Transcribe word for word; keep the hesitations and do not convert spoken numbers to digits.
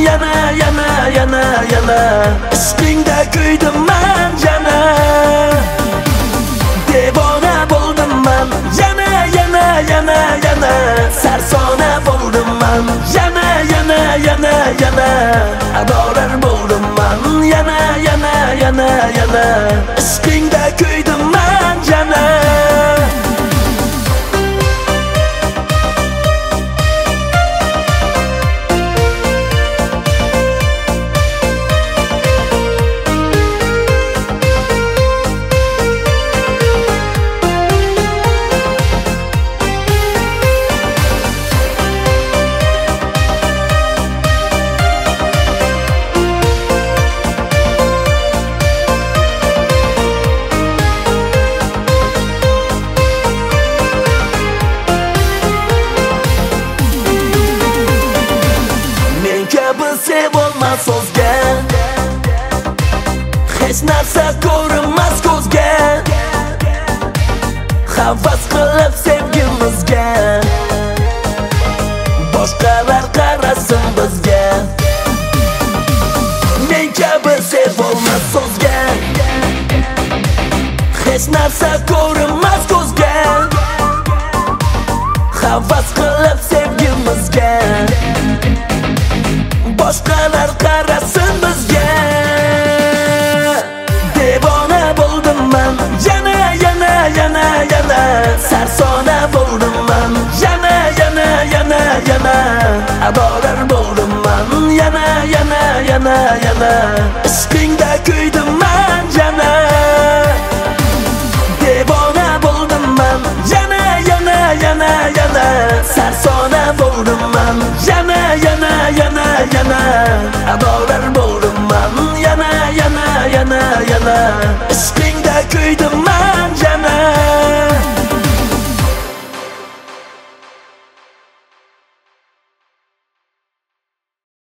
yana yana yana yana ishqingda kuydim men yana devona bo'ldim men yana yana yana yana sarsona bo'ldim men yana yana yana yana adorar bo'ldim men yana yana yana yana ishqingda kuydim men yana sevolmas so'zga hech narsa ko'rinmas ko'zga havas qilib sevgimizga boshqalar qarasin bizga men kabi sevolmas so'zga hech narsa ko'rinmas ko'zga havas qilib sevgimizga boshqalar qarasin bizga devona bo'ldim men yana yana yana yana sarsona bo'ldim men yana yana yana yana adorar bo'ldim men yana yana yana yana ishqingda kuydim men yana devona bo'ldim men yana yana yana yana sarsona bo'ldim men yana yana yana yana adorar bo'ldim men yana yana yana yana ishqingda kuydim